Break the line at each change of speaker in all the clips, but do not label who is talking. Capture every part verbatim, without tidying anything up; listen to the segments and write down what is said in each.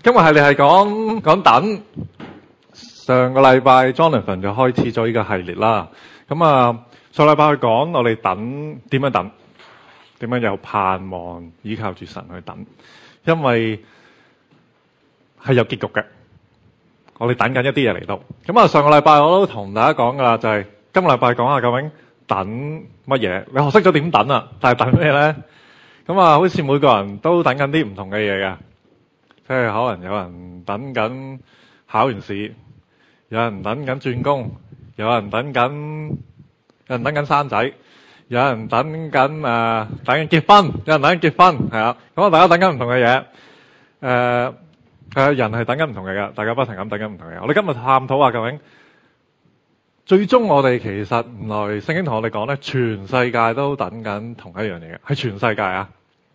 今日係你係講講等。上個禮拜 Jonathan 就開始咗呢個系列啦。咁啊，上禮拜去講我哋等點樣等，點樣有盼望，依靠住神去等，因為係有結局嘅。我哋等緊一啲嘢嚟到。咁啊，上個禮拜我都同大家講噶啦，就係、是、今個禮拜講下究竟等乜嘢。你學識咗點等啊？但係等咩咧？咁啊，好似每個人都等緊啲唔同嘅嘢嘅，即係可能有人等緊考完試，有人等緊轉工，有人等緊，有人等緊生仔，有人等緊誒、呃、等緊結婚，有人等緊結婚，係啊。咁啊，大家等緊唔同嘅嘢，誒、呃、誒，人係等緊唔同嘅嘢，大家不停咁等緊唔同嘅嘢。我哋今日探討下究竟，最終我哋其實原來聖經同我哋講咧，全世界都等緊同一樣嘢嘅，係全世界啊。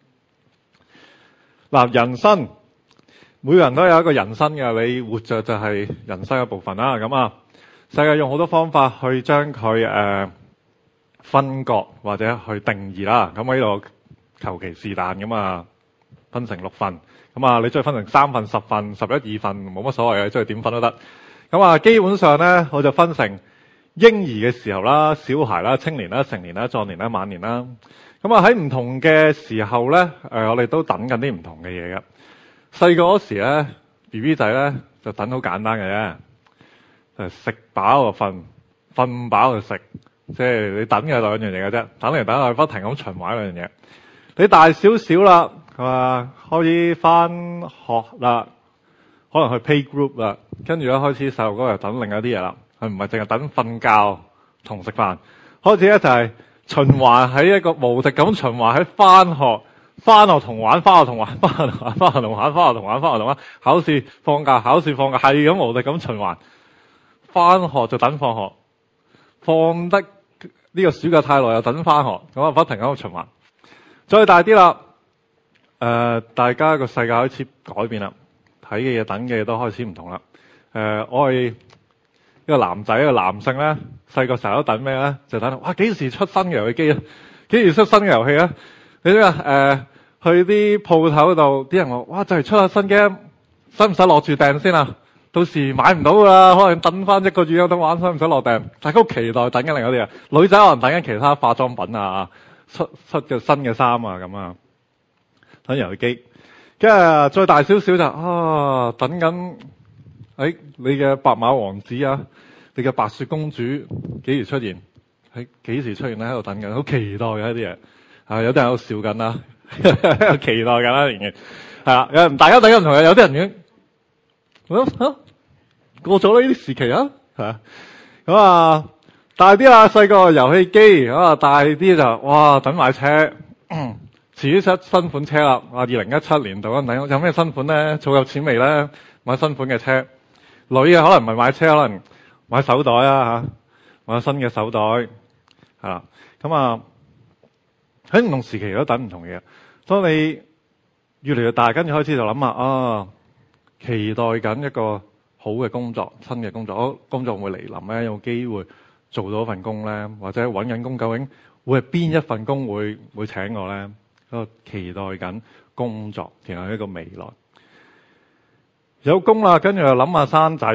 嗱，人生每個人都有一個人生嘅，你活着就係人生嘅部分啦。咁啊，世界用好多方法去將佢誒分割或者去定義啦。咁喺度求其是但咁啊，分成六份。咁啊，你中意分成三份、十份、十一二份，冇乜所謂嘅，中意點分都得。咁啊，基本上咧，我就分成嬰兒嘅時候啦、小孩啦、青年啦、成年啦、壯年啦、晚年啦。咁啊，喺唔同嘅時候咧，誒，我哋都等緊啲唔同嘅嘢嘅。細個嗰時咧 ，B B 仔咧就等好簡單嘅啫，就係食飽就瞓，瞓飽就食，即係你等嘅兩樣嘢嘅啫，等嚟等去不停咁循環兩樣嘢。你大少少啦，係嘛，開始翻學啦，可能去 playgroup 啦，跟住咧開始細路哥又等另一啲嘢啦，佢唔係淨係等瞓覺同食飯，開始咧就係循環喺一個無敵咁循環喺翻學。翻學同玩，翻學同玩，翻學同玩，翻學同玩，翻學同玩，翻學同玩，考試放假，考試放假，係咁無敵咁循環。翻學就等放學，放得呢個暑假太耐又等翻學，咁啊不停咁循環。再大啲啦，誒、呃，大家個世界開始改變啦，睇嘅嘢、等嘅嘢都開始唔同啦。誒、呃，我係一個男仔，一個男性咧，細個成日都等咩咧？就等哇，幾時出新嘅遊戲機啊？幾時出新嘅遊戲啊？你知啊？誒、呃，去啲鋪頭度，啲人話：哇，就係出下新 game，使唔使落住訂先啊？到時買唔到㗎啦，可能等翻一個月有得玩，使唔使落訂？大家好期待等緊另一啲啊！女仔可能等緊其他化妝品啊，出出嘅新嘅衫啊咁啊，等遊戲機。跟住再大少少就啊，等緊誒、哎、你嘅白馬王子啊，你嘅白雪公主幾時出現？喺幾時出現咧？喺度等緊，好期待嘅一啲嘢。啊！有啲人喺度笑緊啦，期待緊啦，仍然係啦。有大家等緊唔同嘅，有啲人已經啊啊過咗呢啲時期啊，係啊。咁啊，大啲啦，細個遊戲機咁啊，大啲就哇等買車，遲啲出新款車啦。啊，二零一七年度嗰陣有咩新款咧？儲夠錢未咧？買新款嘅車。女嘅可能唔係買車，可能買手袋啊嚇，買新嘅手袋係啦。咁啊。喺唔同時期都等唔同嘅嘢。當你越嚟越大，跟住開始就諗下啊，期待緊一個好嘅工作，新嘅工作，工作會嚟臨咧，有機會做到份工咧，或者揾緊工，究竟會係邊一份工會會請我咧？嗰個期待緊工作，期待一個未來。有工啦，跟住又諗下生仔，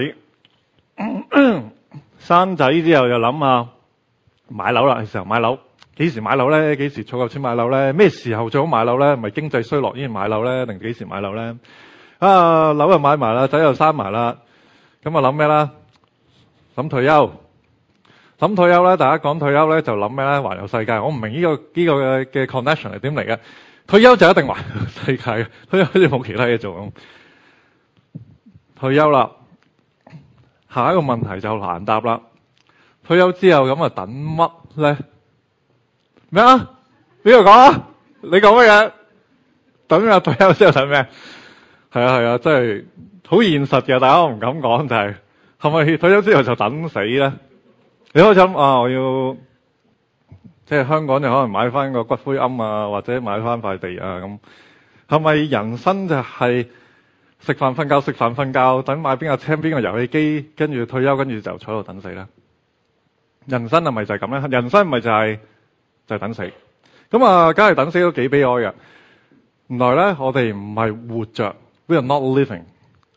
生仔之後又諗下買樓啦，係時候買樓。幾時買樓咧？幾時儲夠錢買樓咧？咩時候最好買樓咧？唔係經濟衰落先買樓咧，定幾時買樓咧？啊，樓又買埋啦，仔又生埋啦，咁啊諗咩啦？諗退休，諗退休咧。大家講退休咧，就諗咩咧？環遊世界。我唔明呢個呢個嘅嘅 connection 係點嚟嘅？退休就一定環遊世界，退休好似冇其他嘢做咁。退休啦，下一個問題就難答啦。退休之後咁啊，等乜咧？咩啊？邊個講啊？你講乜嘢？等啊！退休之後等咩？係啊係啊，真係好現實嘅。大家我唔敢講，就係係咪退休之後就等死咧？你可以諗啊，我要即係香港就可能買翻個骨灰龕啊，或者買翻塊地啊咁。係咪人生就係食飯瞓覺食飯瞓覺，等買邊個車邊個遊戲機，跟住退休，跟住就坐喺度等死咧？人生係咪就係咁咧？人生咪就係、是？就係等死，咁啊，梗係等死都幾悲哀嘅。原來咧，我哋唔係活着 ，we are not living，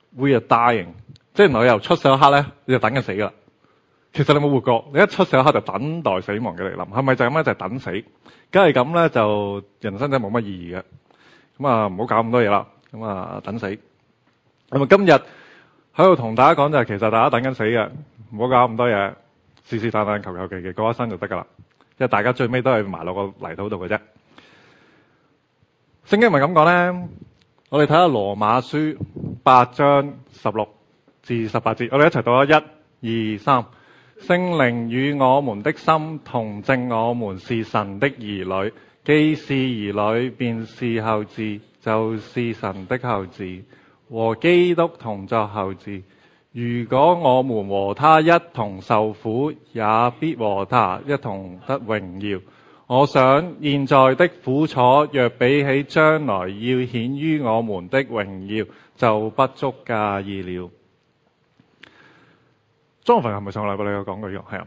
we are dying， 即係原來由出世嗰刻咧，你就等緊死噶啦。其實你冇活過，你一出世嗰刻就等待死亡嘅嚟臨，係咪就咁咧？就係等死。梗係咁咧，就人生真係冇乜意義嘅。咁啊，唔好搞咁多嘢啦。咁啊，等死。咁啊，今日喺度同大家講就係，其實大家等緊死嘅，唔好搞咁多嘢，是是但但求求其其過一生就得噶啦。因為大家最尾都係埋落個泥土度嘅啫。聖經咪咁講咧？我哋睇下羅馬書八章十六至十八節，我哋一齊讀啊！一、二、三。聖靈與我們的心同證，我們是神的兒女。既是兒女，便是後嗣，就是神的後嗣，和基督同作後嗣。如果我們和他一同受苦，也必和他一同得榮耀。我想現在的苦楚，若比起將來要顯於我們的榮耀，就不足介意了。莊凡係咪上個禮拜你有講過呢個？係啊，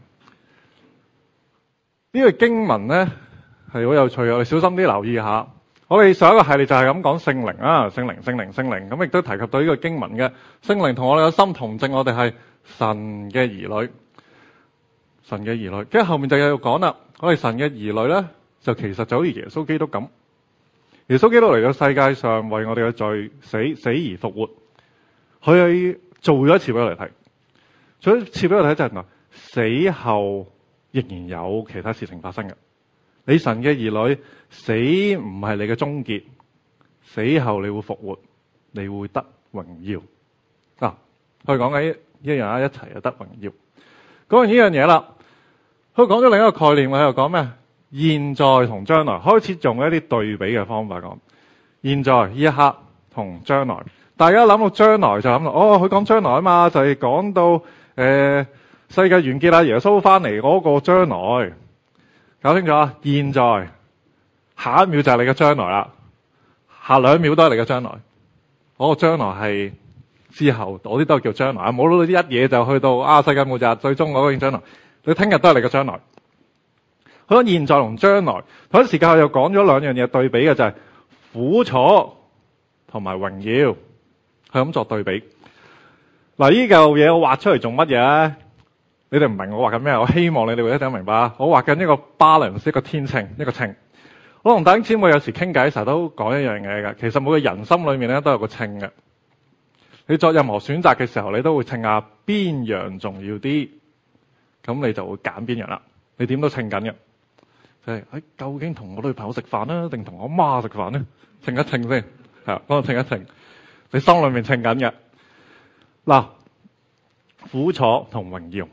呢個經文咧係好有趣嘅，我哋小心啲留意下。我哋上一個系列就係咁講聖靈啊，聖靈、聖靈、聖靈，咁亦都提及到呢個經文嘅聖靈同我哋嘅心同證，我哋係神嘅兒女，神嘅兒女。跟住後面就又講啦，我哋神嘅兒女咧，就其實就好似耶穌基督咁。耶穌基督嚟到世界上為我哋嘅罪死，死而復活，佢做咗一次俾我哋睇。所以次俾我睇就係話，死後仍然有其他事情發生嘅。你神嘅兒女，死唔係你嘅終結，死後你會復活，你會得榮耀。啊，佢講緊一樣啊，一齊就得榮耀。講完呢樣嘢啦，佢講咗另一個概念，佢又講咩？現在同將來，開始用一啲對比嘅方法講。現在呢一刻同將來，大家諗到將來就諗到，哦，佢講將來啊嘛，就係講到。誒、呃，世界完結啦，耶穌翻嚟嗰個將來，搞清楚啊！現在下一秒就係你嘅將來啦，下兩秒都係你嘅將來。嗰、那個將來係之後，嗰啲都係叫將來。冇到啲一嘢就去到啊世界末日，最終嗰個將來。你聽日都係你嘅將來。佢講現在同將來，同一時間又講咗兩樣嘢對比嘅就係、是、苦楚同埋榮耀，係咁作對比。嗱，呢嚿嘢我畫出嚟做乜嘢咧？你哋唔明我畫緊咩？我希望你哋會一定明白。我畫緊一個 balance， 一個天秤，一個秤。我同弟兄姊妹有時傾偈，成日都講一樣嘢嘅。其實每個人心裏面咧都有個秤嘅。你作任何選擇嘅時候，你都會稱下邊樣重要啲，咁你就會揀邊樣啦。你點都稱緊嘅，就係、是、誒、哎，究竟同我女朋友食飯啦，定同我媽食飯咧？稱一稱先，係幫我稱一稱。你心裏面稱緊嘅。嗱，苦楚同榮耀，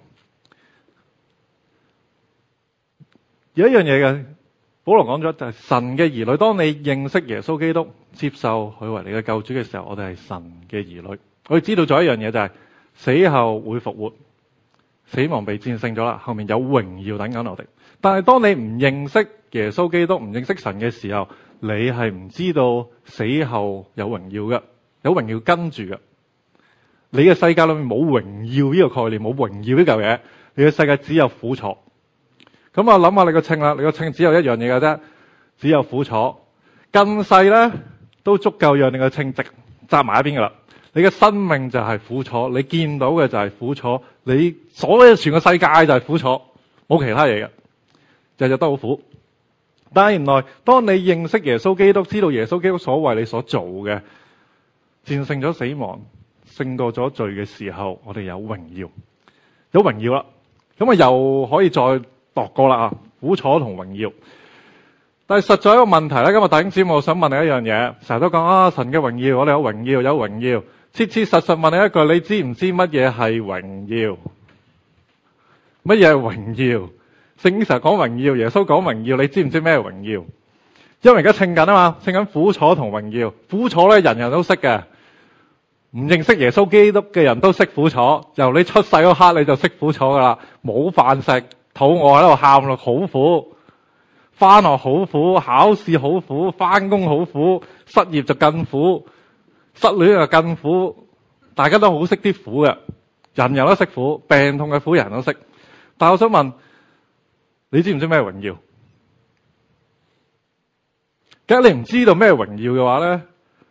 有一樣嘢嘅，保羅講咗就係神嘅兒女。當你認識耶穌基督，接受佢為你嘅救主嘅時候，我哋係神嘅兒女。我哋知道咗一樣嘢就係、是、死後會復活，死亡被戰勝咗啦，後面有榮耀等緊我哋。但係當你唔認識耶穌基督，唔認識神嘅時候，你係唔知道死後有榮耀嘅，有榮耀跟住嘅。你嘅世界裏面冇榮耀呢個概念，冇榮耀呢嚿嘢，你嘅世界只有苦楚。咁啊，諗下你個秤啦，你個秤只有一樣嘢嘅啫，只有苦楚。更細咧都足夠讓你個秤直扎埋一邊噶啦。你嘅生命就係苦楚，你見到嘅就係苦楚，你所有全個世界就係苦楚，冇其他嘢嘅，日日都好苦。但係原來當你認識耶穌基督，知道耶穌基督所為你所做嘅，戰勝咗死亡，勝過咗罪嘅時候，我哋有榮耀，有榮耀啦。咁啊，又可以再度過啦啊！苦楚同榮耀，但係實在一個問題咧。今日弟兄姊妹，我想問你一樣嘢，成日都講啊，神嘅榮耀，我哋有榮耀，有榮耀。切切實實問你一句，你知唔知乜嘢係榮耀？乜嘢係榮耀？聖經成日講榮耀，耶穌講榮耀，你知唔知咩係榮耀？因為而家稱緊啊嘛，稱緊苦楚同榮耀。苦楚咧，人人都識嘅。唔認識耶穌基督嘅人都識苦楚，由你出世嗰刻你就識苦楚噶啦，冇飯食，肚餓喺度喊咯，好苦；翻學好苦，考試好苦，翻工好苦，失業就更苦，失戀就更苦。大家都好識啲苦嘅，人人都識苦，病痛嘅苦人都識。但係我想問，你知唔知咩榮耀？梗係你唔知道咩榮耀嘅話咧？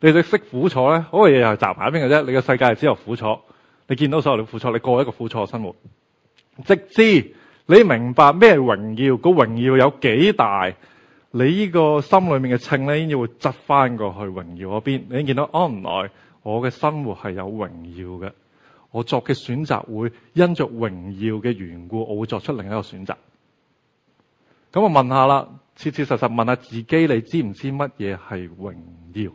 你哋識苦楚咧，嗰個嘢又係集埋一邊嘅啫。你嘅世界係只有苦楚，你見到所有嘅苦楚，你過一個苦楚嘅生活，直至你明白咩榮耀，個榮耀有幾大，你呢個心裏面嘅秤咧，已經會側翻過去榮耀嗰邊。你已經見到，哦，原來我嘅生活係有榮耀嘅，我作嘅選擇會因着榮耀嘅緣故，我會作出另一個選擇。咁我問下啦，切切實實問下自己，你知唔知乜嘢係榮耀？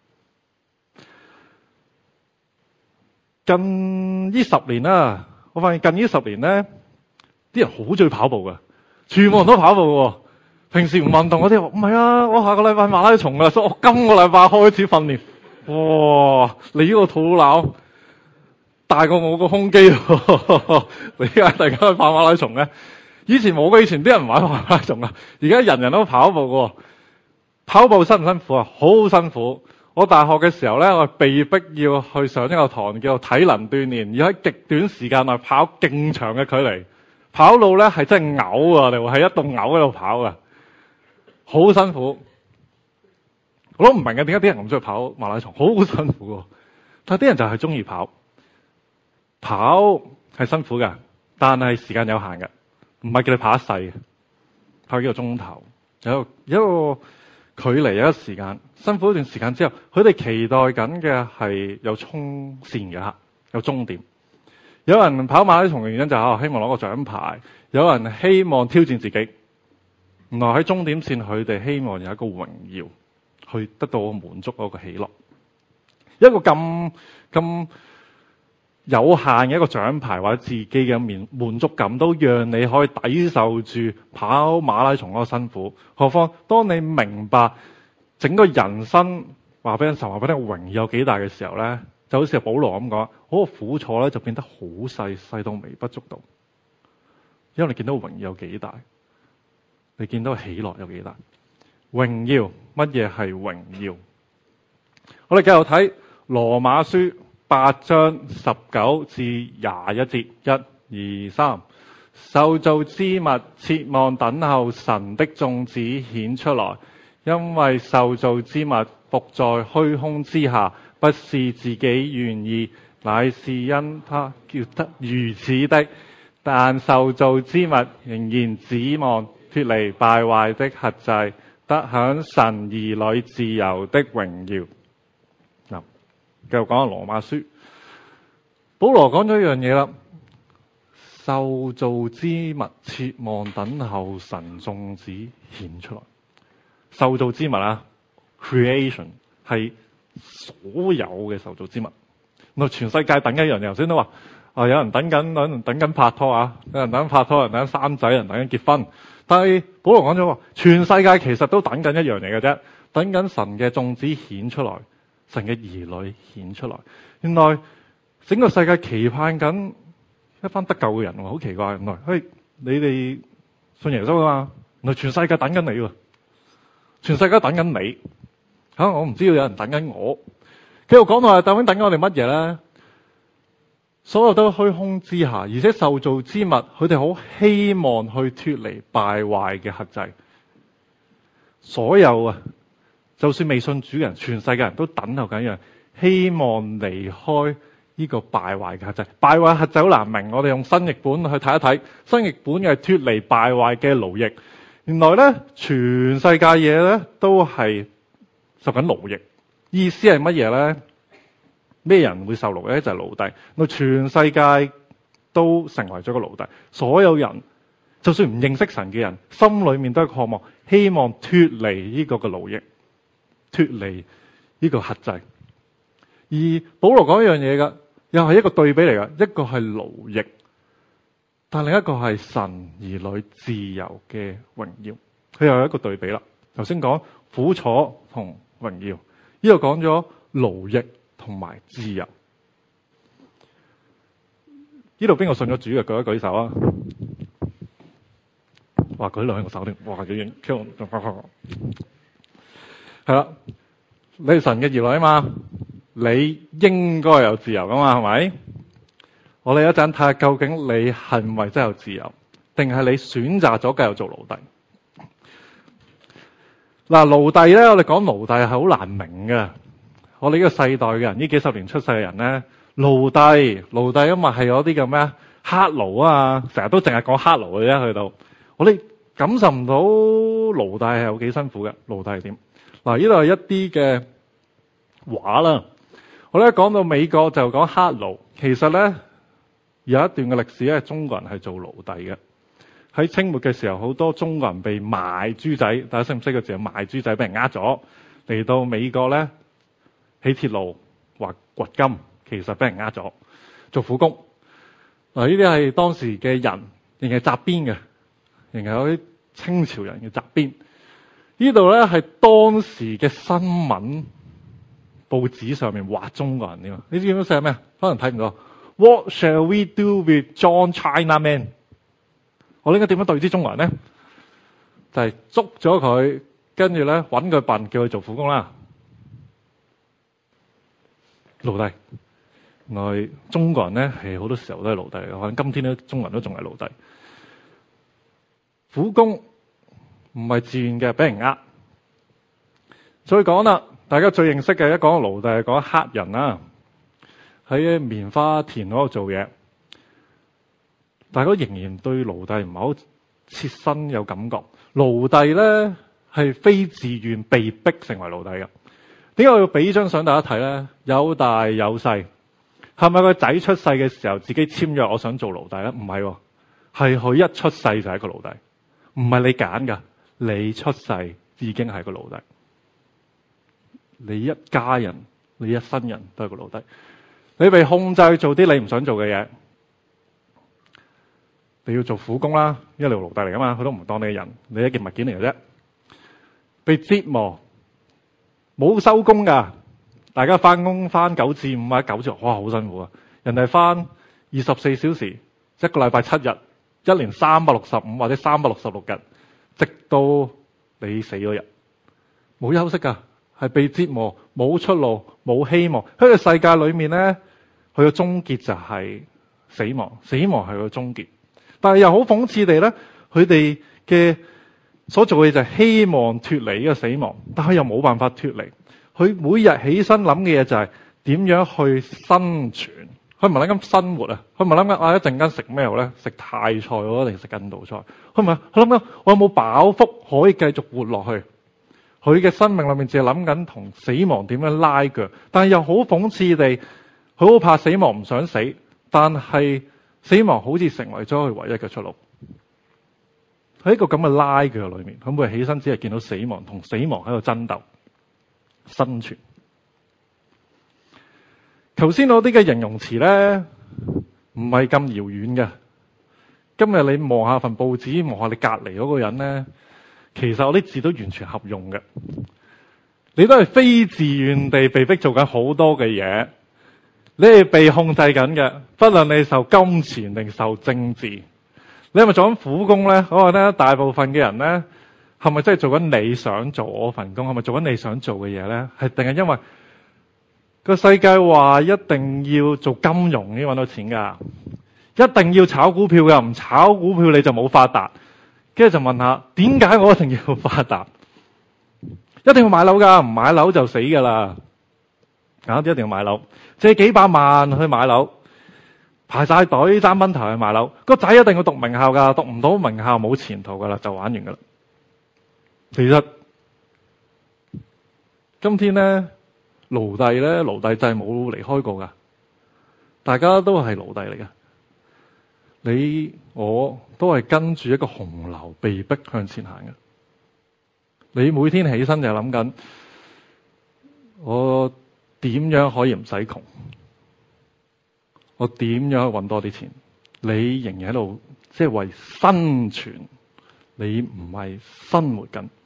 近呢十年啦，我發現近呢十年咧，啲人好中意跑步噶，全部人都跑步嘅。平時唔運動嗰啲話唔係啊，我下個禮拜馬拉松噶啦，所以我今個禮拜開始訓練。哇！你呢個肚腩大過我個胸肌，你點解突然間去跑馬拉松咧？以前冇嘅，以前啲人唔玩馬拉松啊，而家人人都跑步嘅。跑步辛唔辛苦啊？好辛苦。我大學嘅時候咧，我被逼要去上一個堂叫做體能鍛煉，要喺極短時間內跑勁長嘅距離，跑路咧係真係嘔啊！你話係一棟嘔喺度跑啊，好辛苦。我都唔明嘅，點解啲人咁中意跑馬拉松，好辛苦。但係啲人就係中意跑，跑係辛苦嘅，但係時間有限嘅，唔係叫你跑一世嘅，跑幾個鐘頭，有有一個距離，有一個時間，辛苦一段時間之後，佢哋期待緊嘅係有衝線嘅，有終點。有人跑馬拉松嘅原因就係希望攞個獎牌，有人希望挑戰自己。原來喺終點線，佢哋希望有一個榮耀，去得到滿足嗰個喜樂。一個咁咁有限嘅一個獎牌或者自己嘅滿滿足感，都讓你可以抵受住跑馬拉松嗰個辛苦。何況當你明白整個人生話俾人受話俾你榮耀有幾大嘅時候咧，就好似保羅咁講，嗰個苦楚咧就變得好細，細到微不足道。因為你見到榮耀有幾大，你見到喜樂有幾大。榮耀，乜嘢係榮耀？我哋繼續睇羅馬書八章十九至廿一節，一、二、三。受造之物切望等候神的種子顯出來，因為受造之物伏在虛空之下，不是自己願意，乃是因他叫得如此的。但受造之物仍然指望脫離敗壞的轄制，得享神兒女自由的榮耀。嗱，繼續講下羅馬書。保羅講咗一樣嘢啦，受造之物切望等候神種子顯出來。受造之物啊 ，creation 係所有嘅受造之物。嗱，全世界等一樣嘢，頭先都話啊，有人等緊，有人等緊拍拖啊，有人等緊拍拖，有人等緊生仔，有人等緊結婚。但係保羅講咗話，全世界其實都等緊一樣嘢嘅啫，等緊神嘅種子顯出來，神嘅兒女顯出來。原來整個世界期盼緊一班得救嘅人，好奇怪。原來，嘿，你哋信耶穌啊嘛，原來全世界等緊你喎，全世界等緊你。吓，我唔知道有人等緊我。繼續講到話，究竟等緊我哋乜嘢咧？所有都虛空之下，而且受造之物，佢哋好希望去脫離敗壞嘅轄制。所有啊，就算未信主嘅人，全世界人都等候緊一樣，希望離開呢個敗壞嘅轄制。敗壞轄制好難明，我哋用新譯本去睇一睇。新譯本嘅係脫離敗壞嘅奴役。原來咧，全世界嘢咧都係受緊奴役。意思係乜嘢咧？咩人會受奴役咧？就係奴隸。我全世界都成為咗個奴隸。所有人，就算唔認識神嘅人，心裏面都係渴望，希望脫離呢個嘅奴役，脫離呢個轄制。而保羅講一樣嘢噶，又係一個對比嚟噶，一個係奴役，但另一個係神兒女自由嘅榮耀。佢又有一個對比啦。頭先講苦楚同榮耀，呢度講咗奴役同埋自由。呢度邊個信咗主嘅？舉一舉手啊！哇，舉兩個手添，哇，幾遠？係啦，你係神嘅兒女啊嘛，你應該有自由噶嘛，係咪？我哋一陣睇下，究竟你係咪真係有自由，定係你選擇咗繼續做奴隸？嗱，奴隸咧，我哋講奴隸係好難明嘅。 我哋呢個世代嘅人，呢幾十年出世嘅人咧，奴隸，奴隸，因為係嗰啲咁咩黑奴啊，成日都淨係講黑奴嘅啫，去到我哋感受唔到奴隸係有幾辛苦嘅。奴隸係點？嗱，呢度係一啲嘅話啦。我咧講到美國就講黑奴，其實咧有一段嘅歷史咧，中國人係做奴隸嘅。喺清末嘅時候，好多中國人被賣豬仔，大家識唔識個字？賣豬仔俾人呃咗，嚟到美國咧起鐵路或掘金，其實俾人呃咗做苦工。嗱，呢啲係當時嘅人，仍係紮辮嘅，仍係有啲清朝人嘅紮辮。呢度咧係當時嘅新聞報紙上面畫中國人添。你知唔知寫咩？可能睇唔到。What shall we do with John Chinaman？ 我應該點樣對啲中國人咧？就係捉咗佢，跟住咧揾佢笨，叫佢做苦工啦。奴隸，原來中國人咧係好多時候都係奴隸嚟嘅，可能今天咧中國人都仲係奴隸。苦工唔係自願嘅，俾人呃。再講啦，大家最認識嘅一講奴隸係講黑人啦，喺棉花田嗰度做嘢。大家仍然對奴隸唔係好切身有感覺。奴隸咧係非自願被逼成為奴隸嘅。點解我要俾張相大家睇咧？有大有細，係咪個仔出世嘅時候自己簽約我想做奴隸咧？唔係喎，係佢一出世就係一個奴隸，唔係你揀㗎，你出世已經係個奴隸。你一家人，你一生人都係個奴隸。你被控制做啲你唔想做嘅嘢，你要做苦工啦，因為你係奴隸嚟噶嘛，佢都唔當你係人，你係一件物件嚟嘅啫。被折磨，冇收工噶，大家翻工翻九至五啊，九至哇好辛苦啊！人哋翻二十四小時，一個禮拜七日，一年三百六十五或者三百六十六日，直到你死嗰日，冇休息噶。係被折磨，冇出路，冇希望。喺個世界裏面咧，佢嘅終結就係死亡，死亡係佢嘅終結。但係又好諷刺地咧，佢哋嘅所做嘅就係希望脫離呢個死亡，但係又冇辦法脫離。佢每日起身諗嘅嘢就係點樣去生存。佢唔係諗緊生活啊，佢唔係諗緊啊一陣間食咩好咧？食泰菜咯，定食印度菜？佢唔係，佢諗緊我有冇飽腹可以繼續活落去。佢嘅生命裏面淨係諗緊同死亡點樣拉腳，但係又好諷刺地，佢好怕死亡，唔想死，但係死亡好似成為咗佢唯一嘅出路。喺一個咁嘅拉腳裏面，佢每日起身只係見到死亡，同死亡喺度爭鬥生存。頭先嗰啲嘅形容詞咧，唔係咁遙遠嘅。今日你望下份報紙，望下你隔離嗰個人咧。其實我啲字都完全合用嘅，你都係非自願地被逼做緊好多嘅嘢，你係被控制緊嘅，不論你受金錢定受政治，你係咪做緊苦工咧？我話咧，大部分嘅人咧，係咪真係做緊你想做嗰份工？係咪做緊你想做嘅嘢咧？係定係因為個世界話一定要做金融先搵到錢噶，一定要炒股票噶，唔炒股票你就冇發達。跟住就問下，點解我一定要發達？一定要買樓㗎，唔買樓就死㗎啦！啊，一定要買樓，借幾百萬去買樓，排晒隊爭蚊頭去買樓。個仔一定要讀名校㗎，讀唔到名校冇前途㗎啦，就玩完㗎啦。其實今天咧，奴隸咧，奴隸制冇離開過㗎，大家都係奴隸嚟㗎。你我都係跟住一個洪流被逼向前行嘅。你每天起身就諗緊，我點樣可以唔使窮？我點樣去搵多啲錢？你仍然喺度，即係為生存，你唔係生活緊。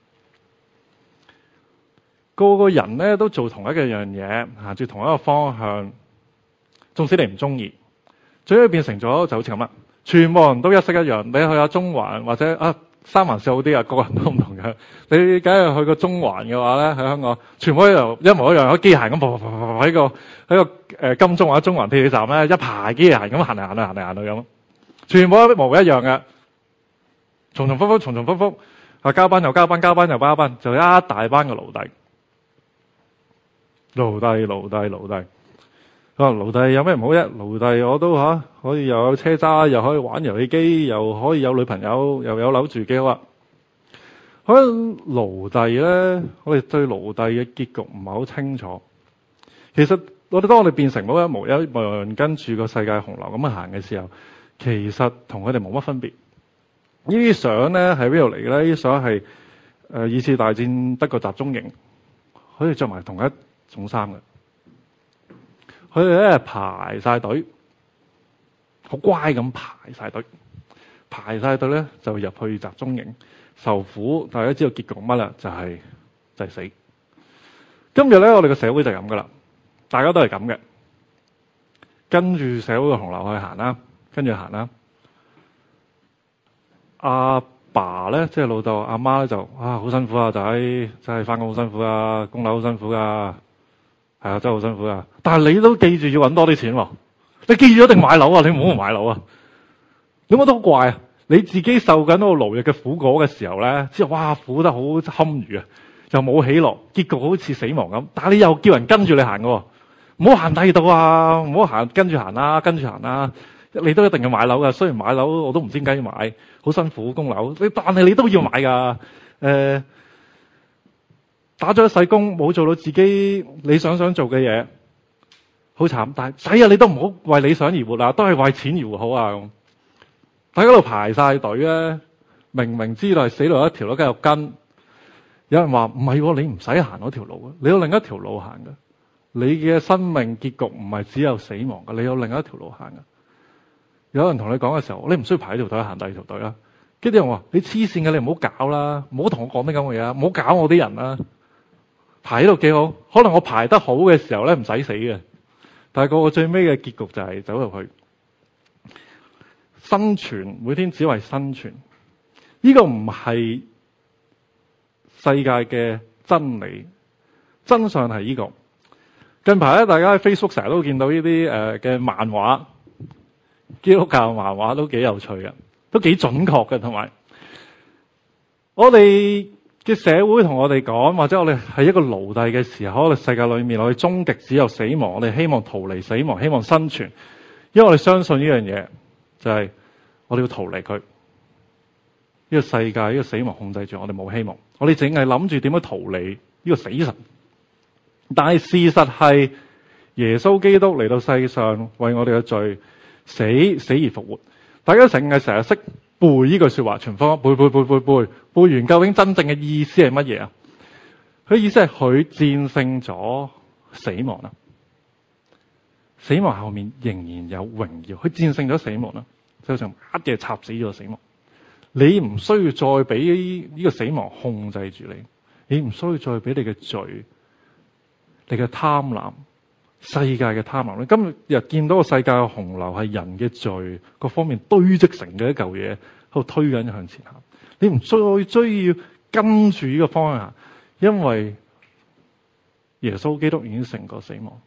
個個人咧都做同一嘅樣嘢，行住同一個方向，縱使你唔中意，最尾變成咗就好似咁啦。全部人都一式一樣，你去下中環或者啊三環線好啲啊，個個人都唔同嘅。你梗係去個中環嘅話咧，喺香港全部一樣一模一樣，有機械咁喺個喺個誒金鐘或者中環地鐵站咧，一排機械咁行嚟行去行嚟行去咁，全部一模一樣嘅，重重複複重重複複啊，加班又加班，加班又加班，就一大班嘅奴隸。 奴隸奴隸奴隸。啊，奴隸有咩唔好啫？奴隸我都吓可以又有車揸，又可以玩遊戲機，又可以有女朋友，又有樓住，幾好啊！可能奴隸咧，我哋對奴隸嘅結局唔係好清楚。其實我哋當我哋變成某一模一樣跟住個世界洪流咁樣行嘅時候，其實同佢哋冇乜分別。呢啲相咧係邊度嚟嘅咧？呢啲相係誒二次大戰德國集中營，可以着埋同一種衫嘅。佢哋咧排晒隊，好乖咁排晒隊，排晒隊咧就入去集中營受苦。大家知道結局乜啦？就係、是、就係、是、死。今日咧，我哋個社會就係咁噶啦，大家都係咁嘅，跟住社會嘅洪流去行啦，跟住行啦。阿爸咧，即係老豆，阿媽咧就啊好辛苦啊，仔真係翻工好辛苦啊，供樓好辛苦啊。係啊，真係好辛苦啊！但係你都記住要搵多啲錢喎，你記住一定買樓啊！你唔好唔買樓啊！你覺得好怪啊！你自己受緊嗰個勞役嘅苦果嘅時候咧，之後哇苦得好堪虞啊，又冇喜樂，結局好似死亡咁。但係你又叫人跟住你行嘅，唔好行第二度啊！唔好行跟住行啦，跟住行啦！你都一定要買樓噶，雖然買樓我都唔知點解要買，好辛苦供樓，你但係你都要買噶，誒、呃。打咗一世工，冇做到自己你想想做嘅嘢，好慘。但係仔啊，你都唔好為理想而活啊，都係為錢而活好啊。大家喺度排晒隊咧，明明知道係死路一條，都繼續跟。有人話唔係，你唔使行嗰條路啊，你有另一條路行噶。你嘅生命結局唔係只有死亡噶，你有另一條路行噶。有人同你講嘅時候，你唔需要排一條隊行第二條隊啦。跟住啲人話你黐線嘅，你唔好搞啦，唔好同我講啲咁嘅嘢啊，唔好搞我啲人啦。排喺度幾好，可能我排得好嘅時候咧唔使死嘅，但係個個最尾嘅結局就係走入去生存，每天只為生存。呢、這個唔係世界嘅真理，真相係呢、這個。近排咧，大家喺 Facebook 成日都見到呢啲誒嘅漫畫，基督教漫畫都幾有趣嘅，都幾準確嘅，同埋我哋嘅社會同我哋講，或者我哋係一個奴隸嘅時候，我哋世界裏面，我哋終極只有死亡，我哋希望逃離死亡，希望生存，因為我哋相信呢樣嘢，就係我哋要逃離佢。呢個世界，呢個死亡控制住我哋，冇希望，我哋淨係諗住點樣逃離呢個死神。但係事實係，耶穌基督嚟到世上為我哋嘅罪死，死而復活。大家成日成日識背呢句說話，全方背背背背背背完，究竟真正嘅意思係乜嘢啊？佢意思係佢戰勝咗死亡啦，死亡後面仍然有榮耀，佢戰勝咗死亡啦，就像一嘢插死咗死亡。你唔需要再俾呢個死亡控制住你，你唔需要再俾你嘅罪、你嘅貪婪、世界嘅貪婪。你今日見到個世界嘅洪流係人嘅罪各方面堆積成嘅一嚿嘢，喺度推緊向前行。你唔再追要跟住呢個方向行，因為耶穌基督已經勝過死亡。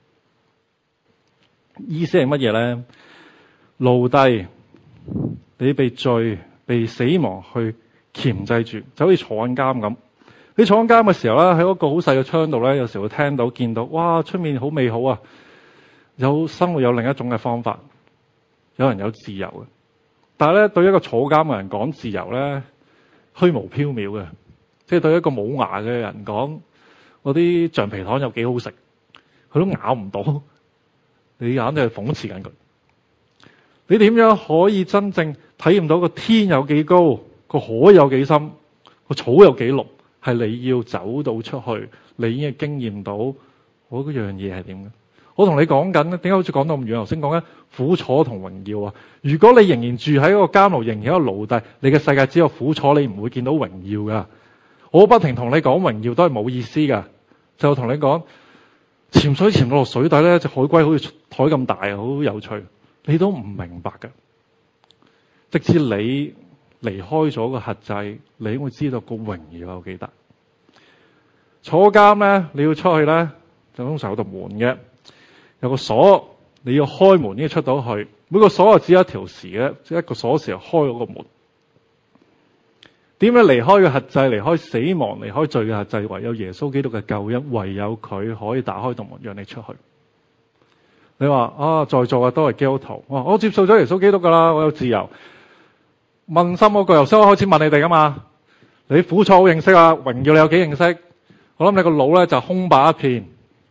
意思係乜嘢咧？奴隸，你被罪、被死亡去鉗制住，就好似坐緊監咁。你坐緊監嘅時候咧，喺嗰個好細嘅窗度咧，有時會聽到、見到，哇！出面好美好啊！有生活有另一種嘅方法，有人有自由嘅。但係咧，對一個坐監嘅人講自由咧，虛無縹緲嘅，即係對一個冇牙嘅人講，嗰啲橡皮糖有幾好食，佢都咬唔到。你肯定係諷刺緊佢。你點樣可以真正體驗到個天有幾高，個海有幾深，個草有幾綠？係你要走到出去，你已經經驗到嗰樣嘢係點嘅。我同你講緊咧，點解好似講到咁遠？頭先講緊苦楚同榮耀啊！如果你仍然住喺嗰個監牢，仍然一個奴隸，你嘅世界只有苦楚，你唔會見到榮耀噶。我不停同你講榮耀都係冇意思噶，就同你講潛水潛到落水底咧，隻海龜好似台咁大，好有趣，你都唔明白噶。直至你離開咗個轄制，你會知道個榮耀有幾大。坐監咧，你要出去咧，就通常有道門嘅，有個鎖，你要開門先出到去。每個鎖就只有一條匙嘅，即係一個鎖匙就開嗰個門。 點樣離開嘅轄制，離開死亡，離開罪嘅轄制？唯有耶穌基督嘅救恩，唯有佢可以打開道門讓你出去。你話啊，在座嘅都係基督徒，我我接受咗耶穌基督噶啦，我有自由。問心嗰句，由先我開始問你哋噶嘛？你苦楚好認識啊，榮耀你有幾認識？我諗你個腦咧就空白一片。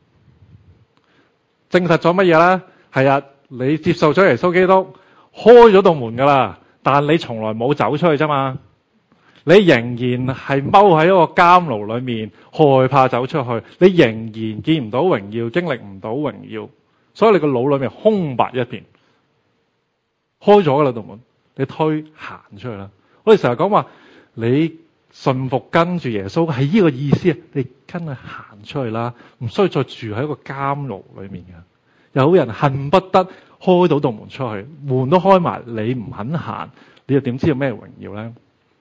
證實咗乜嘢咧？係啊，你接受咗耶穌基督，開咗道門噶啦，但你從來冇走出去啫嘛。你仍然係踎喺一個監牢裏面，害怕走出去。你仍然見唔到榮耀，經歷唔到榮耀，所以你個腦裏面空白一片。開咗噶啦道門，你推行出去啦。我哋成日講話，你順服跟住耶穌係呢個意思啊！你跟佢行出去啦，唔需要再住喺一個監牢裏面嘅。有人恨不得開到道門出去，門都開埋，你唔肯行，你又點知有咩榮耀咧？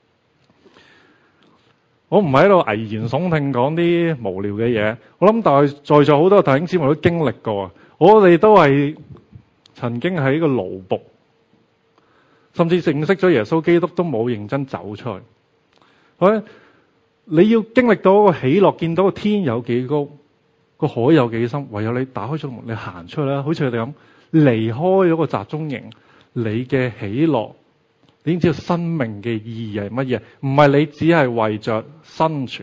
我唔係喺度危言聳聽講啲無聊嘅嘢。我諗但係在座好多弟兄姊妹都經歷過啊！我哋都係曾經喺個奴僕，甚至認識咗耶穌基督都冇認真走出去。你要經歷到個喜樂，見到個天有幾高，個海有幾深，唯有你打開咗門，你行出去啦。好似佢哋咁離開咗個集中營，你嘅喜樂，你已經知道生命嘅意義係乜嘢？唔係你只係為着生存。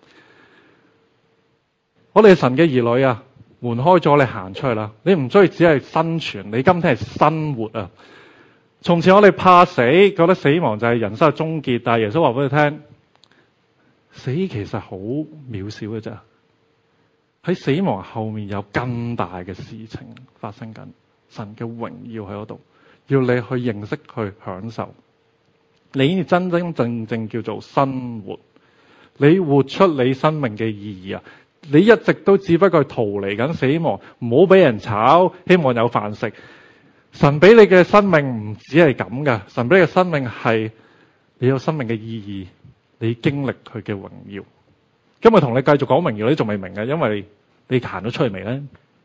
我哋係神嘅兒女啊，門開咗，你行出去啦。你唔需要只係生存，你今天係生活啊！從前我哋怕死，覺得死亡就係人生嘅終結，但係耶穌話俾你聽，死其實好渺小嘅啫。喺死亡後面有更大嘅事情發生緊，神嘅榮耀喺嗰度，要你去認識、去享受。你先至真真正正叫做生活，你活出你生命嘅意義啊！你一直都只不過係逃離緊死亡，唔好俾人炒，希望有飯食。神俾你嘅生命唔只係咁噶，神俾你嘅生命係你有生命嘅意義，你經歷佢嘅榮耀。今日同你繼續講榮耀，你仲未明嘅，因為你行咗出去未咧？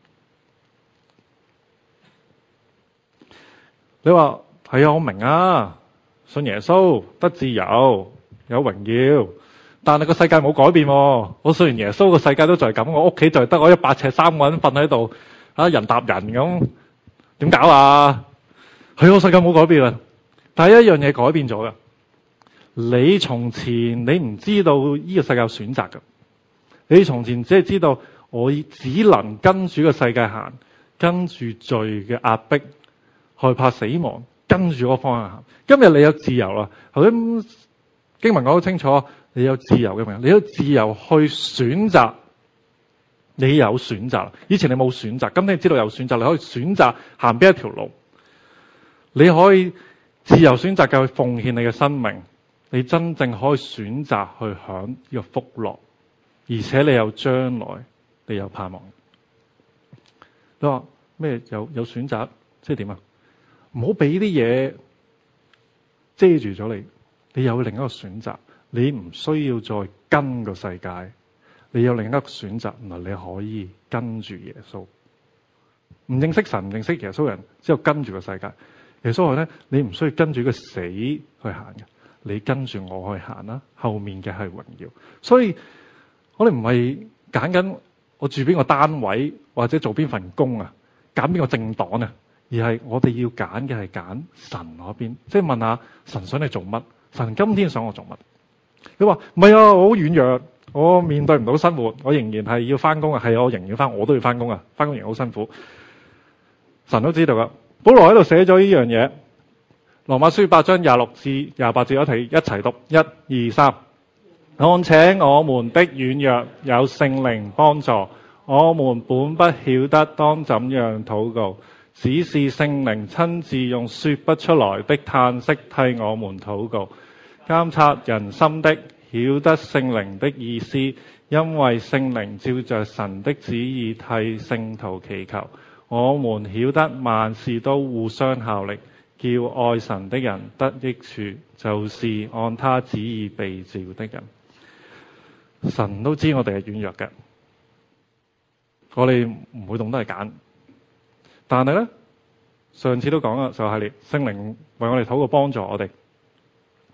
你話係啊，我明啊，信耶穌得自由有榮耀，但係個世界冇改變喎。我信完耶穌，個世界都就係咁，我屋企就係得我一百尺三個人瞓喺度，啊人搭人咁，點搞啊？係個世界冇改變啊，但係一樣嘢改變咗噶。你從前你唔知道呢個世界有選擇噶，你從前只係知道我只能跟住個世界行，跟住罪嘅壓迫，害怕死亡，跟住個方向行。今日你有自由啦，頭先經文講得好清楚，你有自由嘅命，你有自由去選擇，你有選擇。以前你冇選擇，今天你知道有選擇，你可以選擇行邊一條路，你可以自由選擇嘅去奉獻你嘅生命。你真正可以選擇去享呢個福樂，而且你有將來，你有盼望。你話咩有有選擇？即係點啊？唔好俾啲嘢遮住咗你。你有另一個選擇，你唔需要再跟個世界。你有另一個選擇，嗱，你可以跟住耶穌。唔認識神、唔認識耶穌人，之後跟住個世界。耶穌話咧，你唔需要跟住個死去行嘅。你跟住我去行啦，後面嘅係榮耀。所以我哋唔係揀緊我住邊個單位或者做邊份工啊，揀邊個政黨啊，而係我哋要揀嘅係揀神嗰邊，即係問下神想你做乜，神今天想我做乜。佢話唔係啊，我好軟弱，我面對唔到生活，我仍然係要翻工啊，係啊，我仍然要翻，我都要翻工啊，翻工仍然好辛苦。神都知道噶，保羅喺度寫咗呢樣嘢。羅馬書八章廿六至廿八節，我哋一齊讀，一二三。況且我們的軟弱有聖靈幫助，我們本不曉得當怎樣禱告，只是聖靈親自用說不出來的嘆息替我們禱告。監察人心的曉得聖靈的意思，因為聖靈照着神的旨意替聖徒祈求。我們曉得萬事都互相效力，叫愛神的人得益處，就是按他旨意被召的人。神都知我哋係軟弱嘅，我哋唔會懂得去揀。但係咧，上次都講啦，就係聖靈為我哋禱告幫助我哋。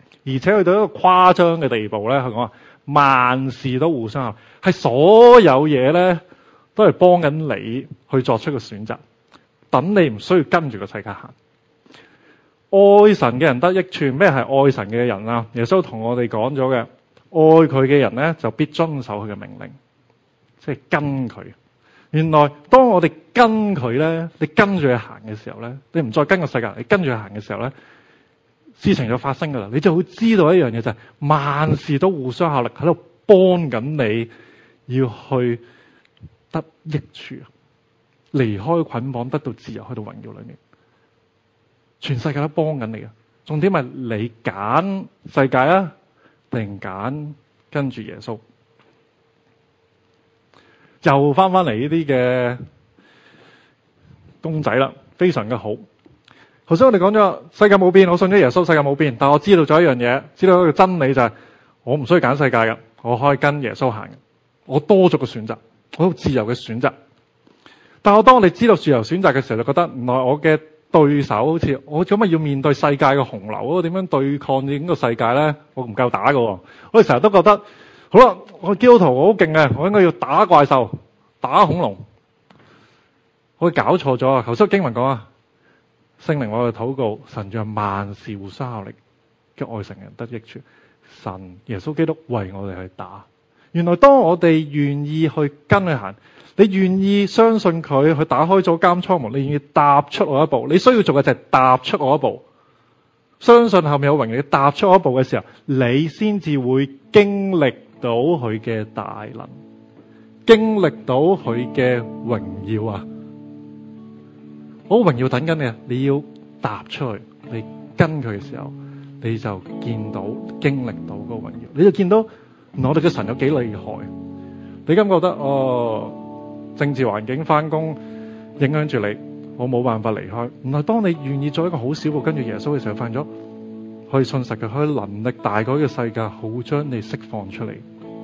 而且去到一個誇張嘅地步咧，佢講話萬事都互相合，係所有嘢咧都係幫緊你去作出個選擇，等你唔需要跟住個世界行。愛神嘅人得益處，咩係愛神嘅人啊？耶穌同我哋講咗嘅，愛佢嘅人咧就必遵守佢嘅命令，即係跟佢。原來當我哋跟佢咧，你跟住佢行嘅時候咧，你唔再跟個世界，你跟住佢行嘅時候咧，事情就發生噶啦。你就會知道一樣嘢就係、是、萬事都互相效力，喺度幫緊你要去得益處，離開捆綁，得到自由，去到榮耀裏面。全世界都幫緊你嘅，重點係你揀世界啊，定揀跟住耶穌？又翻翻嚟呢啲嘅公仔啦，非常嘅好。頭先我哋講咗世界冇變，我信咗耶穌，世界冇變，但我知道咗一樣嘢，知道一個真理就係、是、我唔需要揀世界嘅，我可以跟耶穌行嘅，我多咗個選擇，我有自由嘅選擇。但我當我哋知道自由選擇嘅時候，就覺得原來我嘅對手好似我咁啊，要面對世界嘅洪流，我點樣對抗整個世界咧？我唔夠打㗎。我哋成日都覺得，好啦，我基督徒我好勁嘅，我應該要打怪獸、打恐龍。我搞錯咗啊！頭先經文講啊，聖靈我哋禱告，神讓萬事互相效力嘅愛神人得益處。神耶穌基督為我哋去打。原來當我哋願意去跟佢行，你願意相信佢，去打開咗監倉門，你願意踏出我一步，你需要做嘅就係踏出我一步，相信後面有榮耀。你踏出我一步嘅時候，你先至會經歷到佢嘅大能，經歷到佢嘅榮耀啊！好榮耀等緊你啊！你要踏出去，你跟佢嘅時候，你就見到經歷到嗰個榮耀，你就見到我哋嘅神有幾厲害。你感覺得哦？政治環境翻工影響住你，我冇辦法離開。唔係當你願意做一個好小步跟住耶穌嘅時候，發現咗可以信實嘅，可以能力大過嘅世界，好將你釋放出嚟。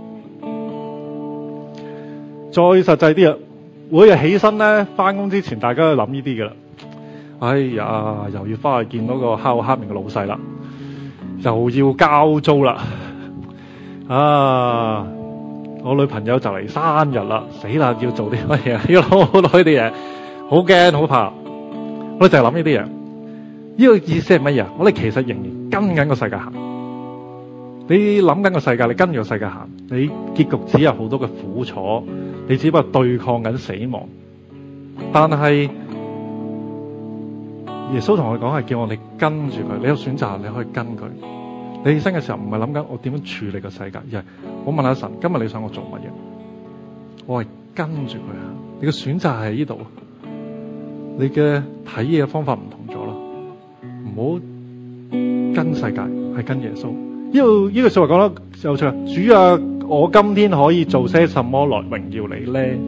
再實際啲啊，每日起身咧，翻工之前大家都諗呢啲噶啦。哎呀，又要翻去見嗰個敲黑面嘅老細啦，又要交租啦。啊！我女朋友就嚟生日啦，死啦！要做啲乜嘢？要攞好多啲嘢，好驚好怕。我哋就係諗呢啲嘢。呢個意思係乜嘢？我哋其實仍然跟緊個世界行。你諗緊個世界，你跟住個世界行，你結局只有好多嘅苦楚，你只不過對抗緊死亡。但係耶穌同我哋講係叫我哋跟住佢，你有選擇，你可以跟佢。你起身嘅時候唔係諗緊我點樣處理個世界，而係我問下神，今日你想我做乜嘢？我係跟住佢行。你嘅選擇係呢度，你嘅睇嘢嘅方法唔同咗啦。唔好跟世界，係跟耶穌。呢度呢句說話講得有趣。主啊，我今天可以做些什麼來榮耀你咧？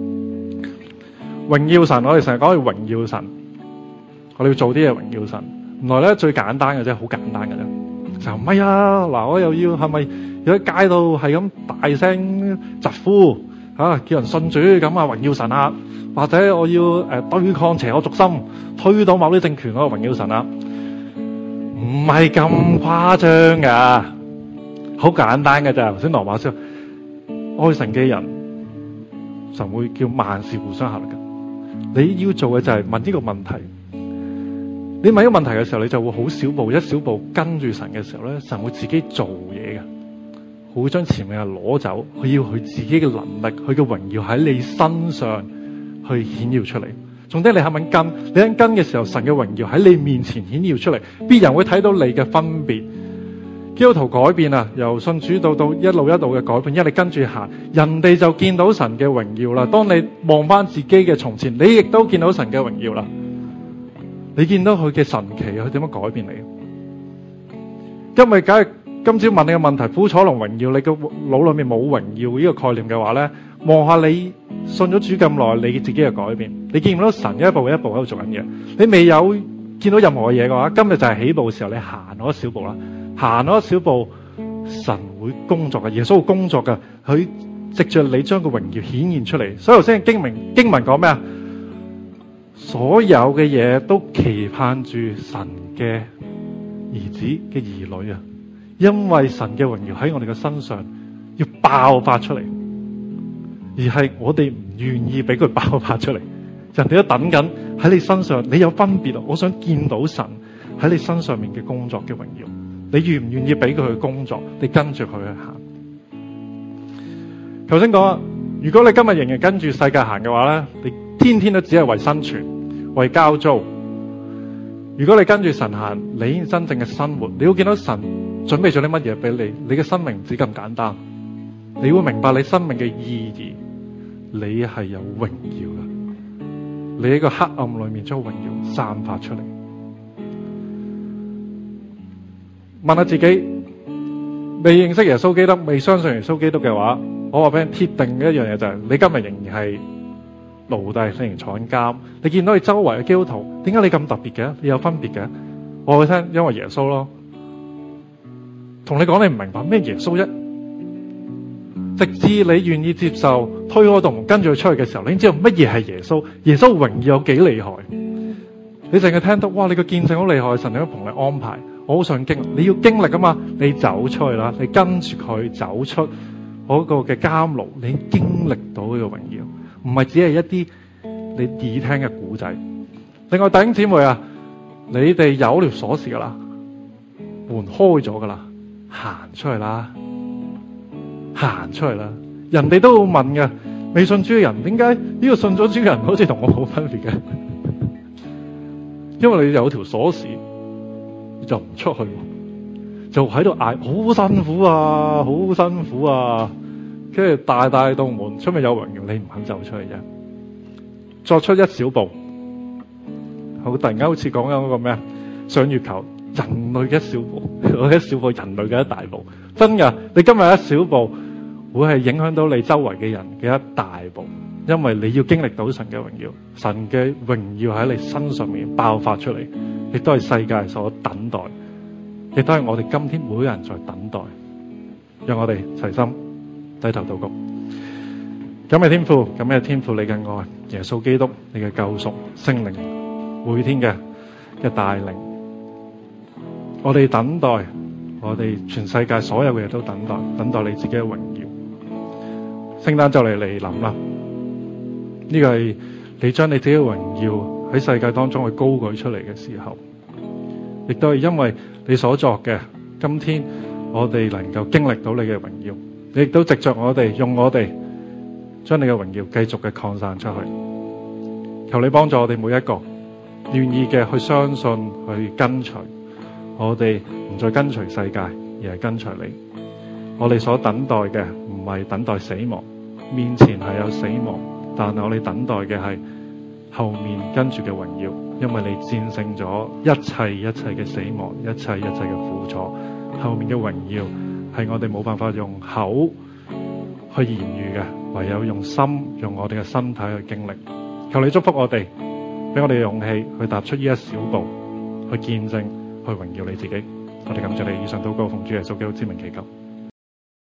榮耀神，我哋成日講去榮耀神，我哋要做啲嘢榮耀神。原來咧最簡單嘅啫，好簡單嘅啫。就唔係啊！嗱，我又要係咪有喺街度係咁大聲疾呼啊，叫人信主咁啊，榮耀神啊！或者我要誒、呃、對抗邪惡軸心，推倒某啲政權，我榮耀神啊！唔係咁誇張噶，好簡單嘅咋。頭先羅馬書愛神嘅人，神會叫萬事互相效力嘅。你要做嘅就係問呢個問題。你問一個問題嘅時候，你就會好少步一小步跟住神嘅時候咧，神會自己做嘢嘅，會將前面嘅攞走，佢要佢自己嘅能力，佢嘅榮耀喺你身上去顯耀出嚟。重點你肯唔肯跟？你肯跟嘅時候，神嘅榮耀喺你面前顯耀出嚟，別人會睇到你嘅分別。基督徒改變啊，由信主到到一路一路嘅改變，因為你跟住行，人哋就見到神嘅榮耀啦。當你望翻自己嘅從前，你亦都見到神嘅榮耀啦。你見到佢嘅神奇，佢點樣改變你？今日假如今朝問你個問題，苦楚同榮耀，你個腦裏面冇榮耀呢個概念嘅話咧，望下你信咗主咁耐，你自己嘅改變，你見唔到神一步一步喺度做緊嘢？你未有見到任何嘢嘅話，今日就係起步嘅時候，你行咗一小步啦，行咗一小步，神會工作嘅，耶穌會工作嘅，佢藉着你將個榮耀顯現出嚟。所以頭先經文經文講咩啊？所有嘅嘢都期盼住神嘅兒子嘅兒女啊！ 因為神嘅榮耀喺我哋嘅身上要爆發出嚟，而係我哋唔願意俾佢爆發出嚟。人哋都等緊喺你身上，你有分別啊！我想見到神喺你身上面嘅工作嘅榮耀，你願唔願意俾佢去工作？你跟住佢去行。頭先講，如果你今日仍然跟住世界行嘅話咧，你天天都只係為生存、為交租。如果你跟住神行，你真正嘅生活，你會見到神準備咗啲乜嘢俾你。你嘅生命唔止咁簡單，你會明白你生命嘅意義。你係有榮耀嘅，你喺個黑暗裏面將榮耀散發出嚟。問下自己，未認識耶穌基督、未相信耶穌基督嘅話，我話俾你鐵定嘅一樣嘢就係、是，你今日仍然係奴隸，仍然坐緊監。你見到你周圍嘅基督徒，點解你咁特別嘅？你有分別嘅？我會聽，因為耶穌咯。同你講，你唔明白咩耶穌啫？直至你願意接受，推開道門跟住佢出去嘅時候，你知道乜嘢係耶穌？耶穌榮耀有幾厲害？你淨係聽到，哇！你個見證好厲害，神點樣同你安排？我好想經歷，你要經歷啊嘛！你走出去啦，你跟住佢走出嗰個嘅監牢，你經歷到呢個榮耀，唔係只係一啲你耳聽嘅古仔。另外弟兄姊妹啊，你哋有條鎖匙噶啦，門開咗噶啦，行出去啦，行出去啦。人哋都會問嘅，未信主嘅人點解呢個信咗主嘅人好似同我冇分別嘅？因為你有條鎖匙，你就唔出去，就喺度嗌，好辛苦啊，好辛苦啊！跟住大大道門出面有榮耀，你唔肯走出去啫。作出一小步，好突然間好似講緊嗰個咩上月球，人類嘅一小步，一小步，人類嘅一大步。真噶，你今日一小步，會係影響到你周圍嘅人嘅一大步，因為你要經歷到神嘅榮耀，神嘅榮耀喺你身上面爆發出嚟，亦都係世界所等待，亦都係我哋今天每個人在等待。讓我哋齊心低頭禱告。感謝天父，感謝天父你嘅愛，耶穌基督你嘅救贖，聖靈每天嘅嘅帶領，我哋等待，我哋全世界所有嘅嘢都等待，等待你自己嘅榮耀。聖誕就嚟嚟臨啦，呢個係你將你自己嘅榮耀喺世界當中去高舉出嚟嘅時候，亦都係因為你所作嘅，今天我哋能夠經歷到你嘅榮耀，你亦都藉着我哋，用我哋將你嘅榮耀繼續嘅擴散出去。求你幫助我哋每一個願意嘅去相信，去跟隨，我哋唔再跟隨世界，而係跟隨你。我哋所等待嘅唔係等待死亡，面前係有死亡，但係我哋等待嘅係後面跟住嘅榮耀，因為你戰勝咗一切一切嘅死亡，一切一切嘅苦楚。後面嘅榮耀係我哋冇辦法用口去言語嘅，唯有用心，用我哋嘅身體去經歷。求你祝福我哋，俾我哋勇氣去踏出呢一小步，去見證，去榮耀你自己。我哋感謝你，以上禱告奉主耶穌基督之名祈求。